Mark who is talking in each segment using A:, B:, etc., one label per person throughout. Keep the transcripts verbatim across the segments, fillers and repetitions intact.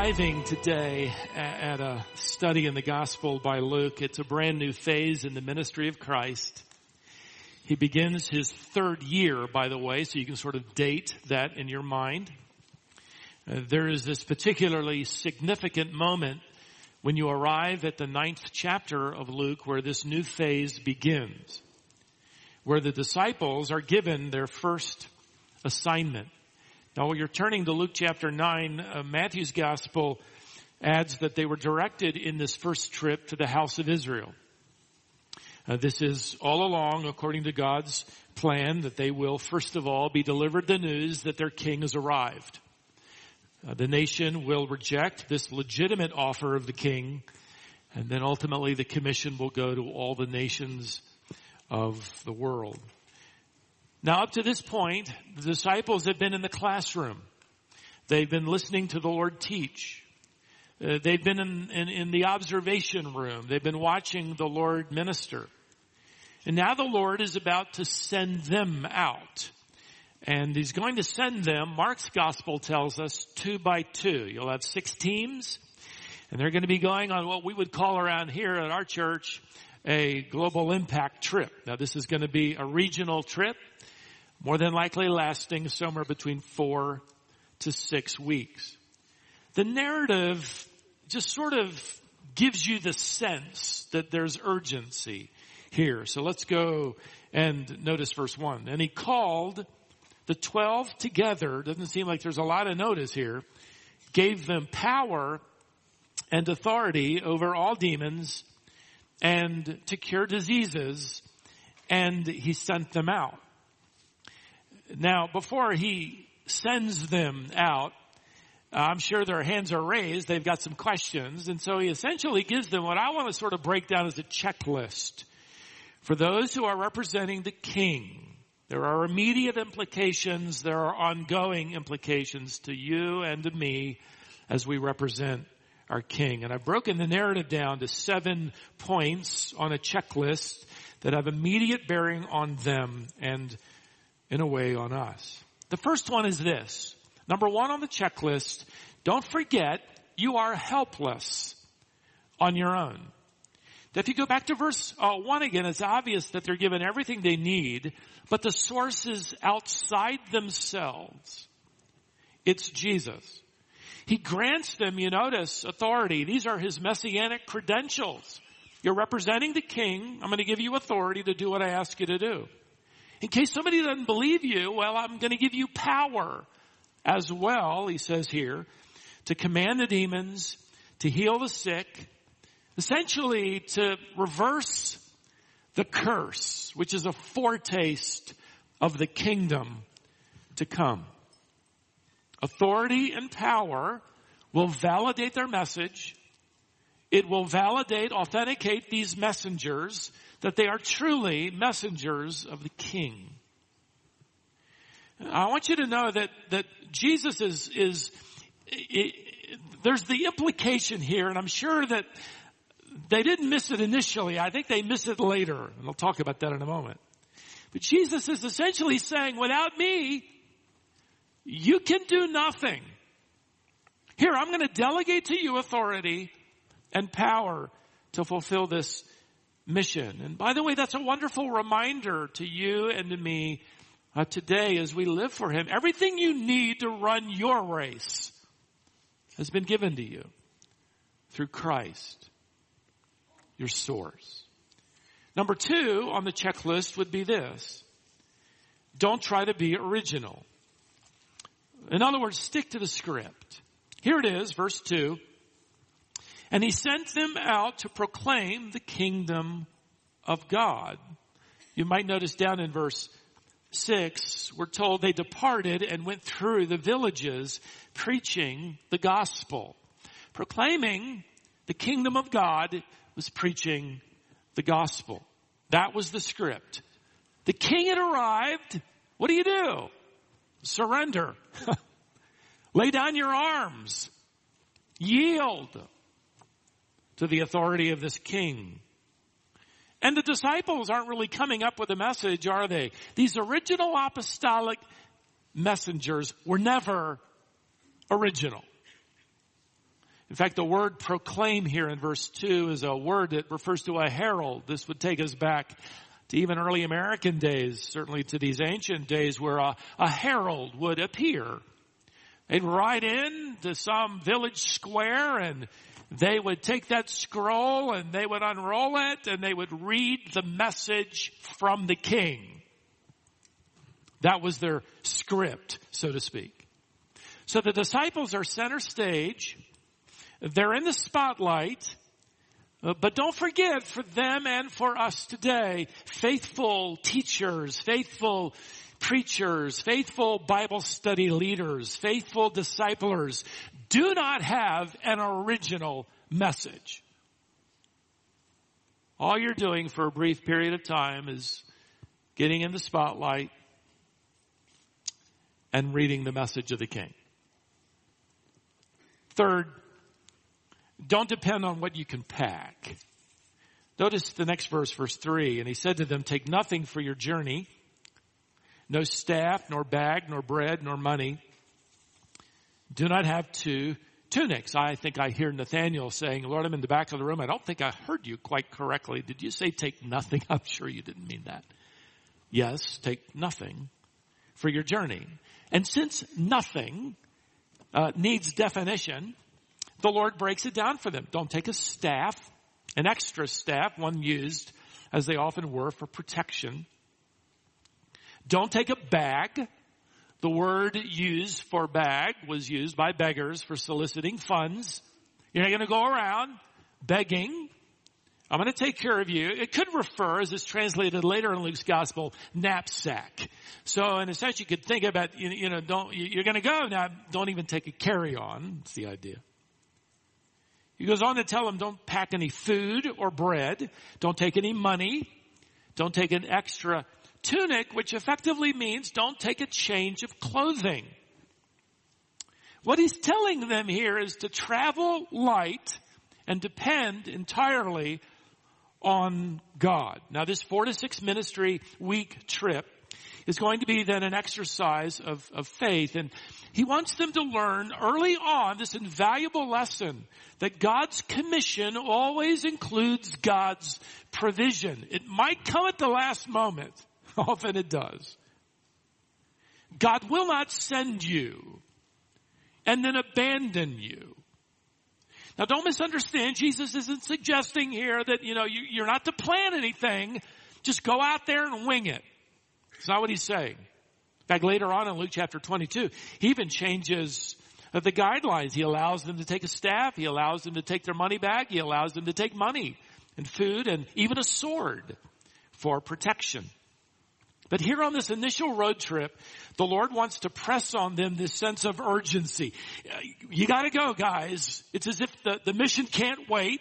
A: arriving today at a study in the Gospel by Luke. It's a brand new phase in the ministry of Christ. He begins his third year, by the way, so you can sort of date that in your mind. Uh, there is this particularly significant moment when you arrive at the ninth chapter of Luke where this new phase begins, where the disciples are given their first assignment. Now, while you're turning to Luke chapter nine, uh, Matthew's gospel adds that they were directed in this first trip to the house of Israel. Uh, this is all along according to God's plan that they will, first of all, be delivered the news that their king has arrived. Uh, the nation will reject this legitimate offer of the king, and then ultimately the commission will go to all the nations of the world. Now, up to this point, the disciples have been in the classroom. They've been listening to the Lord teach. Uh, they've been in, in, in the observation room. They've been watching the Lord minister. And now the Lord is about to send them out. And he's going to send them, Mark's gospel tells us, two by two. You'll have six teams, and they're going to be going on what we would call around here at our church a global impact trip. Now, this is going to be a regional trip, more than likely lasting somewhere between four to six weeks. The narrative just sort of gives you the sense that there's urgency here. So let's go and notice verse one. And he called the twelve together. Doesn't seem like there's a lot of notice here. Gave them power and authority over all demons and to cure diseases. And he sent them out. Now, before he sends them out, I'm sure their hands are raised. They've got some questions. And so he essentially gives them what I want to sort of break down as a checklist. For those who are representing the king, there are immediate implications. There are ongoing implications to you and to me as we represent our king. And I've broken the narrative down to seven points on a checklist that have immediate bearing on them and in a way on us. The first one is this. Number one on the checklist, don't forget you are helpless on your own. If you go back to verse uh, one again, it's obvious that they're given everything they need, but the source is outside themselves. It's Jesus. He grants them, you notice, authority. These are his messianic credentials. You're representing the king. I'm going to give you authority to do what I ask you to do. In case somebody doesn't believe you, well, I'm going to give you power as well, he says here, to command the demons, to heal the sick, essentially to reverse the curse, which is a foretaste of the kingdom to come. Authority and power will validate their message. It will validate, authenticate these messengers that they are truly messengers of the king. I want you to know that, that Jesus is, is, it, there's the implication here, and I'm sure that they didn't miss it initially. I think they miss it later, and I'll talk about that in a moment. But Jesus is essentially saying, without me, you can do nothing. Here, I'm going to delegate to you authority and power to fulfill this mission. And by the way, that's a wonderful reminder to you and to me uh, today as we live for him. Everything you need to run your race has been given to you through Christ, your source. Number two on the checklist would be this. Don't try to be original. In other words, stick to the script. Here it is, verse two. And he sent them out to proclaim the kingdom of God. You might notice down in verse six, we're told they departed and went through the villages preaching the gospel. Proclaiming the kingdom of God was preaching the gospel. That was the script. The king had arrived. What do you do? Surrender. Lay down your arms. Yield to the authority of this king. And the disciples aren't really coming up with a message, are they? These original apostolic messengers were never original. In fact, the word proclaim here in verse two is a word that refers to a herald. This would take us back to even early American days, certainly to these ancient days where a, a herald would appear. They'd ride in to some village square and they would take that scroll and they would unroll it and they would read the message from the king. That was their script, so to speak. So the disciples are center stage. They're in the spotlight. But don't forget, for them and for us today, faithful teachers, faithful preachers, faithful Bible study leaders, faithful disciplers do not have an original message. All you're doing for a brief period of time is getting in the spotlight and reading the message of the king. Third, don't depend on what you can pack. Notice the next verse, verse three. And he said to them, take nothing for your journey, no staff, nor bag, nor bread, nor money. Do not have two tunics. I think I hear Nathaniel saying, Lord, I'm in the back of the room. I don't think I heard you quite correctly. Did you say take nothing? I'm sure you didn't mean that. Yes, take nothing for your journey. And since nothing uh, needs definition, the Lord breaks it down for them. Don't take a staff, an extra staff, one used, as they often were, for protection. Don't take a bag. The word used for bag was used by beggars for soliciting funds. You're not going to go around begging. I'm going to take care of you. It could refer, as it's translated later in Luke's gospel, knapsack. So in a sense, you could think about, you know, don't, you're going to go now, don't even take a carry-on. That's the idea. He goes on to tell them, don't pack any food or bread. Don't take any money. Don't take an extra tunic, which effectively means don't take a change of clothing. What he's telling them here is to travel light and depend entirely on God. Now, this four to six ministry week trip is going to be then an exercise of, of faith. And he wants them to learn early on this invaluable lesson that God's commission always includes God's provision. It might come at the last moment. Often it does. God will not send you and then abandon you. Now, don't misunderstand. Jesus isn't suggesting here that, you know, you, you're not to plan anything. Just go out there and wing it. It's not what he's saying. In fact, later on in Luke chapter twenty-two, he even changes the guidelines. He allows them to take a staff. He allows them to take their money bag. He allows them to take money and food and even a sword for protection. But here on this initial road trip, the Lord wants to press on them this sense of urgency. You got to go, guys. It's as if the, the mission can't wait.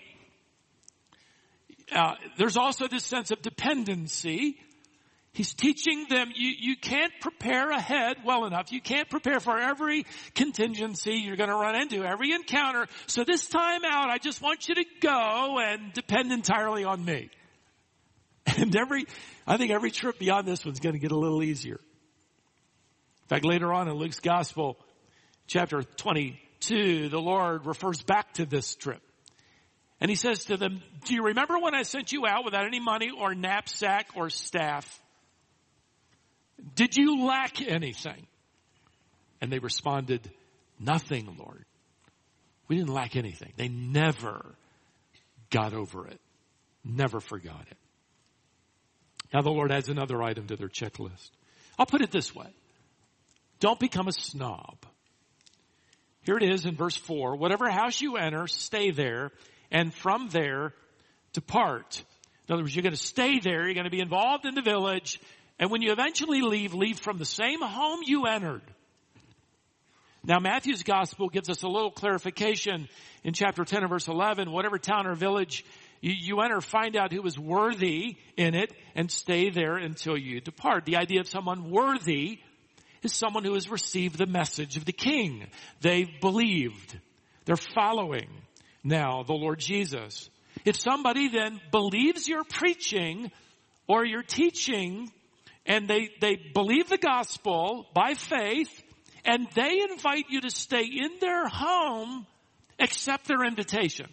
A: Uh, there's also this sense of dependency. He's teaching them you, you can't prepare ahead well enough. You can't prepare for every contingency you're going to run into, every encounter. So this time out, I just want you to go and depend entirely on me. And every, I think every trip beyond this one's going to get a little easier. In fact, later on in Luke's gospel, chapter twenty-two, the Lord refers back to this trip. And he says to them, do you remember when I sent you out without any money or knapsack or staff? Did you lack anything? And they responded, nothing, Lord. We didn't lack anything. They never got over it. Never forgot it. Now the Lord adds another item to their checklist. I'll put it this way. Don't become a snob. Here it is in verse four. Whatever house you enter, stay there, and from there, depart. In other words, you're going to stay there. You're going to be involved in the village. And when you eventually leave, leave from the same home you entered. Now Matthew's gospel gives us a little clarification in chapter ten and verse eleven. Whatever town or village you, you enter, find out who is worthy in it and stay there until you depart. The idea of someone worthy is someone who has received the message of the King. They've believed. They're following now the Lord Jesus. If somebody then believes your preaching or your teaching and they, they believe the gospel by faith and they invite you to stay in their home, Accept their invitation.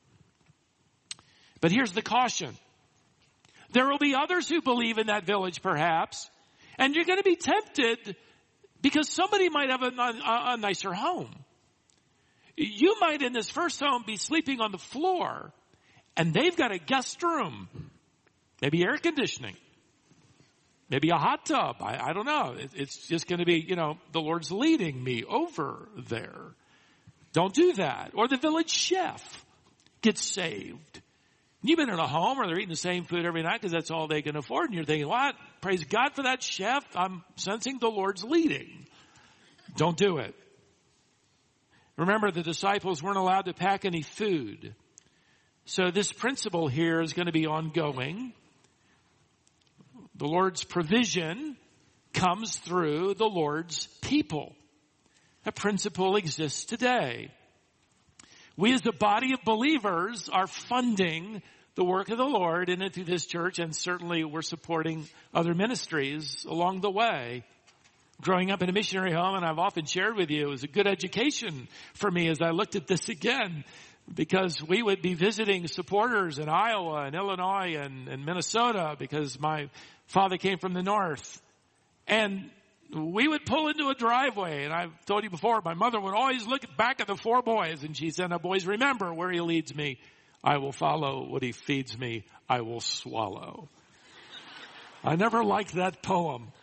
A: But here's the caution. There will be others who believe in that village perhaps, and you're going to be tempted because somebody might have a, a, a nicer home. You might in this first home be sleeping on the floor, and they've got a guest room, maybe air conditioning, maybe a hot tub. I, I don't know. It, it's just going to be, you know, the Lord's leading me over there. Don't do that. Or the village chef gets saved. You've been in a home where they're eating the same food every night because that's all they can afford. And you're thinking, what? Praise God for that chef. I'm sensing the Lord's leading. Don't do it. Remember, the disciples weren't allowed to pack any food. So this principle here is going to be ongoing. The Lord's provision comes through the Lord's people. That principle exists today. We as a body of believers are funding the work of the Lord in and through this church, and certainly we're supporting other ministries along the way. Growing up in a missionary home, and I've often shared with you, it was a good education for me as I looked at this again, because we would be visiting supporters in Iowa and Illinois and, and Minnesota, because my father came from the north. And we would pull into a driveway, and I've told you before, my mother would always look back at the four boys, and she said, now boys, remember, where he leads me, I will follow. What he feeds me, I will swallow. I never liked that poem.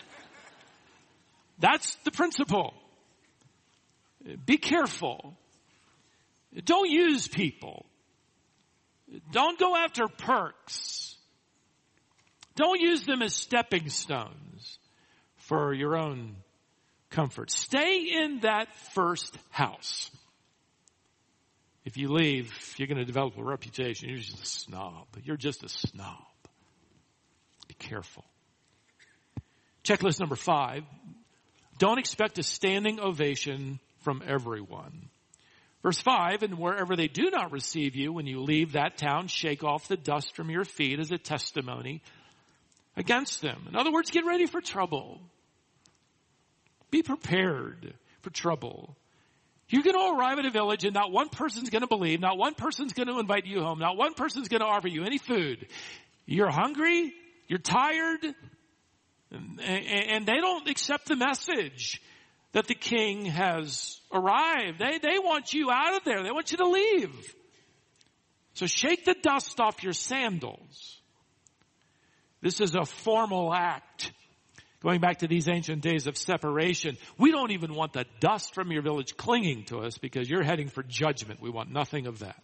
A: That's the principle. Be careful. Don't use people. Don't go after perks. Don't use them as stepping stones for your own comfort. Stay in that first house. If you leave, you're going to develop a reputation. You're just a snob. You're just a snob. Be careful. Checklist number five. Don't expect a standing ovation from everyone. Verse five, and wherever they do not receive you, when you leave that town, shake off the dust from your feet as a testimony against them. In other words, get ready for trouble. Be prepared for trouble. You're going to arrive at a village and not one person's going to believe, not one person's going to invite you home, not one person's going to offer you any food. You're hungry, you're tired, and, and they don't accept the message that the king has arrived. They, they want you out of there. They want you to leave. So shake the dust off your sandals. This is a formal act. Going back to these ancient days of separation, we don't even want the dust from your village clinging to us because you're heading for judgment. We want nothing of that.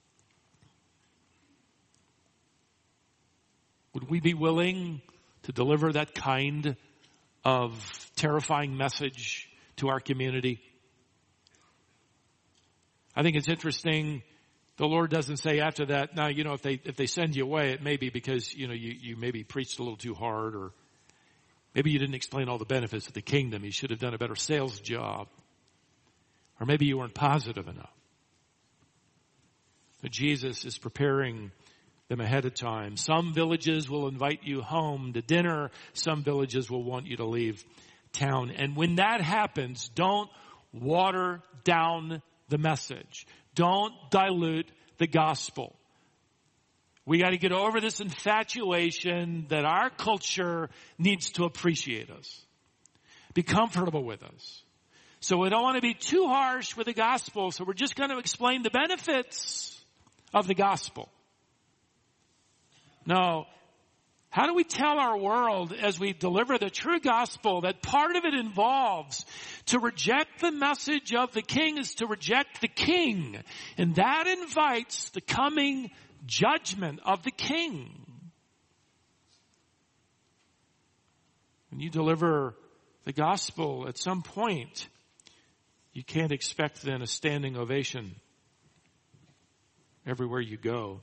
A: Would we be willing to deliver that kind of terrifying message to our community? I think it's interesting. The Lord doesn't say after that, now, you know, if they, if they send you away, it may be because, you know, you, you maybe preached a little too hard, or maybe you didn't explain all the benefits of the kingdom. You should have done a better sales job. Or maybe you weren't positive enough. But Jesus is preparing them ahead of time. Some villages will invite you home to dinner. Some villages will want you to leave town. And when that happens, don't water down the message. Don't dilute the gospel. We got to get over this infatuation that our culture needs to appreciate us, be comfortable with us. So we don't want to be too harsh with the gospel, so we're just going to explain the benefits of the gospel. No, how do we tell our world as we deliver the true gospel that part of it involves to reject the message of the king is to reject the king, and that invites the coming judgment of the king. When you deliver the gospel, at some point, you can't expect then a standing ovation everywhere you go.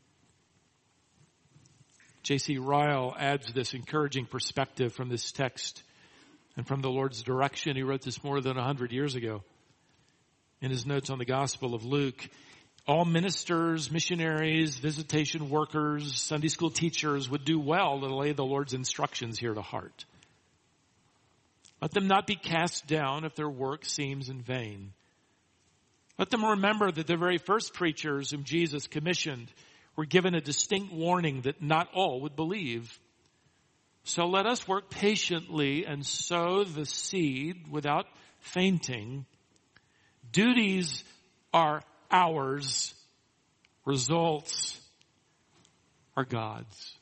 A: J C Ryle adds this encouraging perspective from this text and from the Lord's direction. He wrote this more than a hundred years ago in his notes on the Gospel of Luke. All ministers, missionaries, visitation workers, Sunday school teachers would do well to lay the Lord's instructions here to heart. Let them not be cast down if their work seems in vain. Let them remember that the very first preachers whom Jesus commissioned were given a distinct warning that not all would believe. So let us work patiently and sow the seed without fainting. Duties are ours. Results are God's.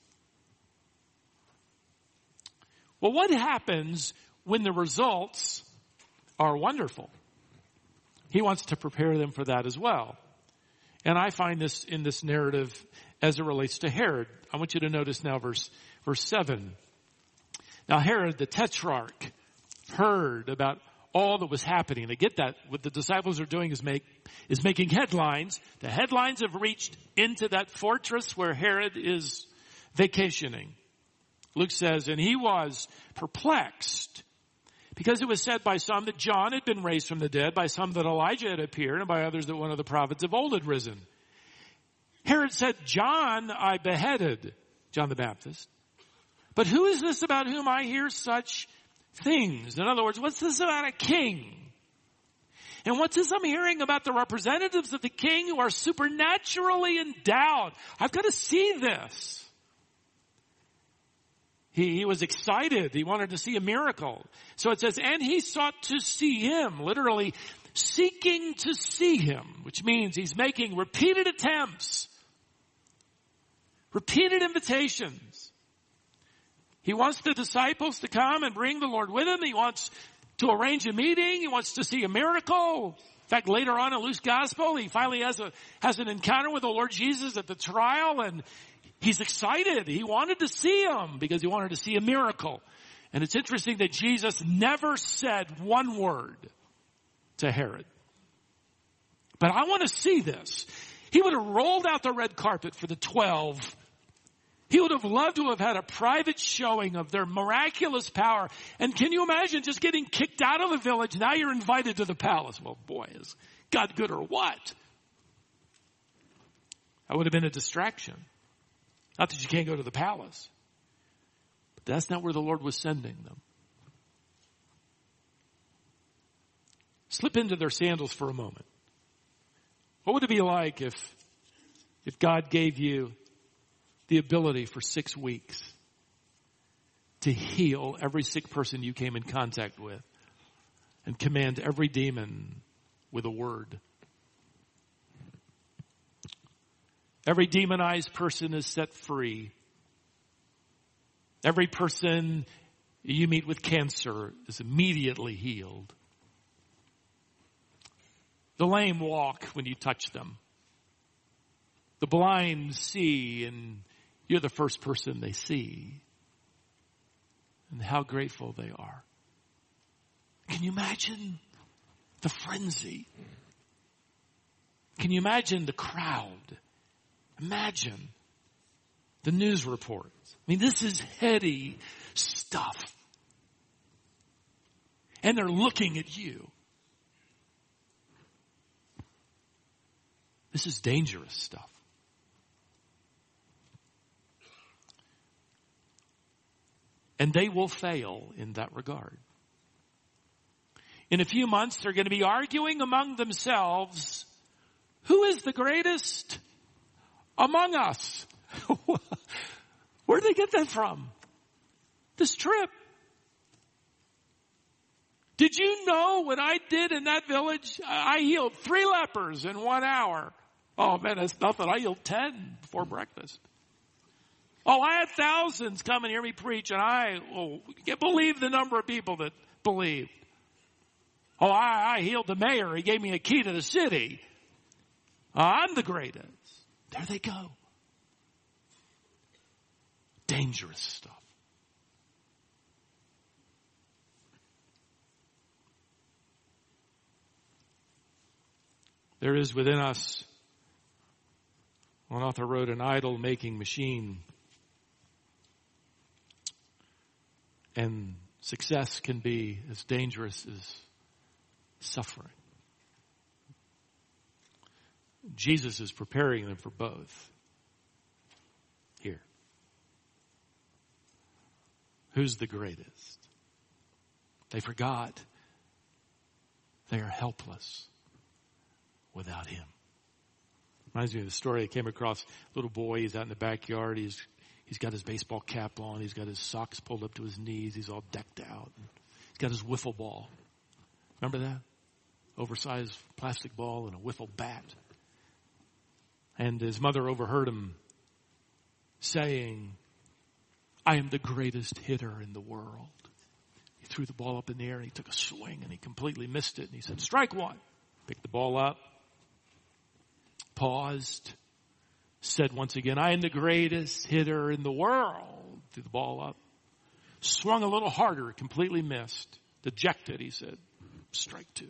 A: Well, what happens when the results are wonderful? He wants to prepare them for that as well. And I find this in this narrative as it relates to Herod. I want you to notice now verse, verse seven. Now Herod the Tetrarch heard about all that was happening. They get that. What the disciples are doing is make, is making headlines. The headlines have reached into that fortress where Herod is vacationing. Luke says, and he was perplexed, because it was said by some that John had been raised from the dead, by some that Elijah had appeared, and by others that one of the prophets of old had risen. Herod said, John I beheaded, John the Baptist. But who is this about whom I hear such things? In other words, what's this about a king? And what's this I'm hearing about the representatives of the king who are supernaturally endowed? I've got to see this. He, he was excited. He wanted to see a miracle. So it says, and he sought to see him, literally seeking to see him, which means he's making repeated attempts, repeated invitations. He wants the disciples to come and bring the Lord with him. He wants to arrange a meeting. He wants to see a miracle. In fact, later on in Luke's gospel, he finally has a, has an encounter with the Lord Jesus at the trial, and he's excited. He wanted to see him because he wanted to see a miracle. And it's interesting that Jesus never said one word to Herod. But I want to see this. He would have rolled out the red carpet for the twelve. He would have loved to have had a private showing of their miraculous power. And can you imagine just getting kicked out of the village? Now you're invited to the palace. Well, boy, is God good or what? That would have been a distraction. Not that you can't go to the palace. But that's not where the Lord was sending them. Slip into their sandals for a moment. What would it be like if, if God gave you the ability for six weeks to heal every sick person you came in contact with and command every demon with a word? Every demonized person is set free. Every person you meet with cancer is immediately healed. The lame walk when you touch them. The blind see, and you're the first person they see. And how grateful they are. Can you imagine the frenzy? Can you imagine the crowd? Imagine the news reports. I mean, this is heady stuff. And they're looking at you. This is dangerous stuff. And they will fail in that regard. In a few months, they're going to be arguing among themselves, who is the greatest among us? Where did they get that from? This trip. Did you know what I did in that village? I healed three lepers in one hour. Oh man, that's nothing. I healed ten before breakfast. Oh, I had thousands come and hear me preach, and I oh, you can't believe the number of people that believed. Oh, I, I healed the mayor. He gave me a key to the city. Oh, I'm the greatest. There they go. Dangerous stuff. There is within us, one author wrote, an idol-making machine. And success can be as dangerous as suffering. Jesus is preparing them for both. Here. Who's the greatest? They forgot. They are helpless. without him. Reminds me of the story I came across. A little boy, he's out in the backyard. He's he's got his baseball cap on. He's got his socks pulled up to his knees. He's all decked out. He's got his wiffle ball. Remember that? Oversized plastic ball and a wiffle bat. And his mother overheard him saying, I am the greatest hitter in the world. He threw the ball up in the air and he took a swing and he completely missed it. And he said, strike one. Picked the ball up, paused, said once again, I am the greatest hitter in the world. Threw the ball up, swung a little harder, completely missed. Dejected, he said, strike two.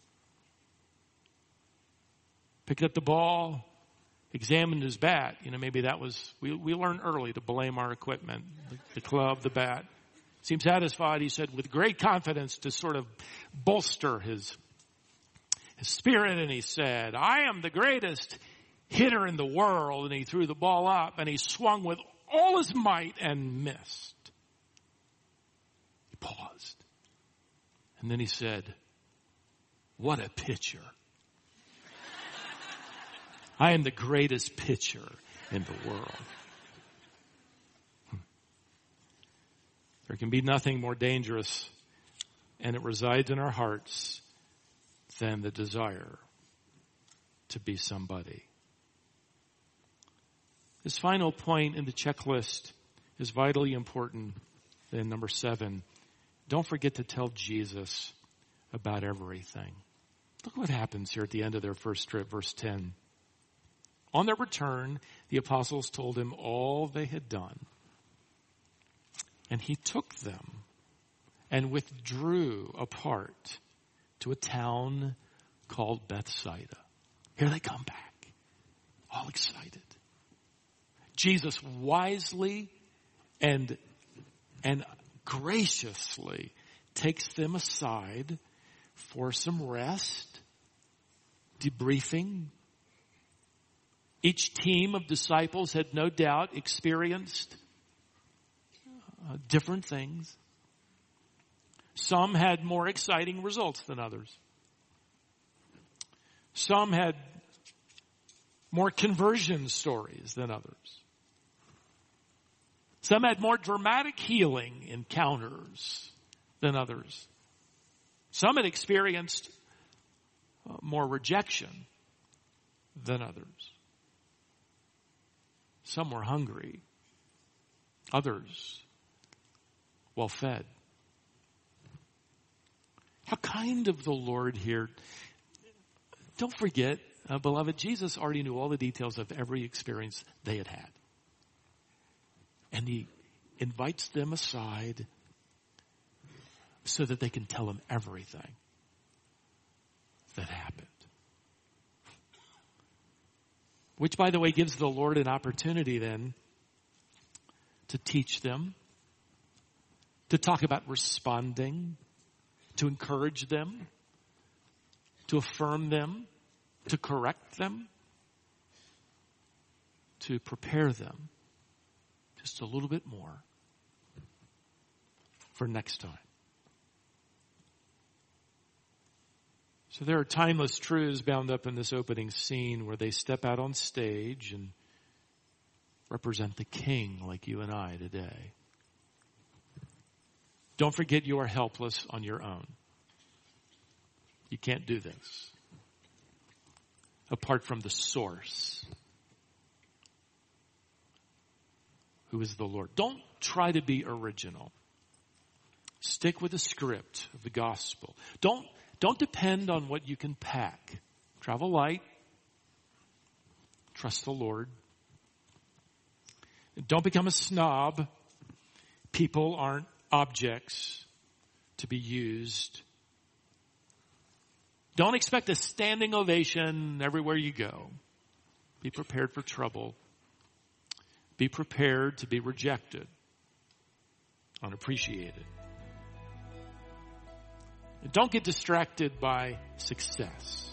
A: Picked up the ball, examined his bat. You know, maybe that was, we, we learned early to blame our equipment, the, the club, the bat. Seemed satisfied, he said, with great confidence to sort of bolster his, his spirit. And he said, I am the greatest hitter in the world. And he threw the ball up and he swung with all his might and missed. He paused. And then he said, what a pitcher. I am the greatest pitcher in the world. There can be nothing more dangerous, and it resides in our hearts, than the desire to be somebody. This final point in the checklist is vitally important. Then number seven, don't forget to tell Jesus about everything. Look what happens here at the end of their first trip, verse ten. On their return, the apostles told him all they had done. And he took them and withdrew apart to a town called Bethsaida. Here they come back, all excited. Jesus wisely and, and graciously takes them aside for some rest, debriefing. Each team of disciples had no doubt experienced uh, different things. Some had more exciting results than others. Some had more conversion stories than others. Some had more dramatic healing encounters than others. Some had experienced uh, more rejection than others. Some were hungry. Others well fed. How kind of the Lord here. Don't forget, uh, beloved, Jesus already knew all the details of every experience they had had. And he invites them aside so that they can tell him everything that happened. Which, by the way, gives the Lord an opportunity then to teach them, to talk about responding, to encourage them, to affirm them, to correct them, to prepare them just a little bit more for next time. So there are timeless truths bound up in this opening scene where they step out on stage and represent the King like you and I today. Don't forget you are helpless on your own. You can't do this apart from the source, who is the Lord. Don't try to be original. Stick with the script of the gospel. Don't Don't depend on what you can pack. Travel light. Trust the Lord. Don't become a snob. People aren't objects to be used. Don't expect a standing ovation everywhere you go. Be prepared for trouble. Be prepared to be rejected, unappreciated. Don't get distracted by success.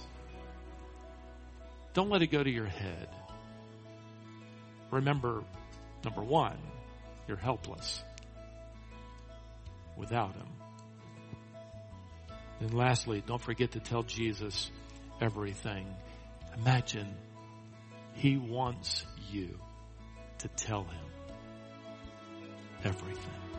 A: Don't let it go to your head. Remember, number one, you're helpless without him. And lastly, don't forget to tell Jesus everything. Imagine he wants you to tell him everything.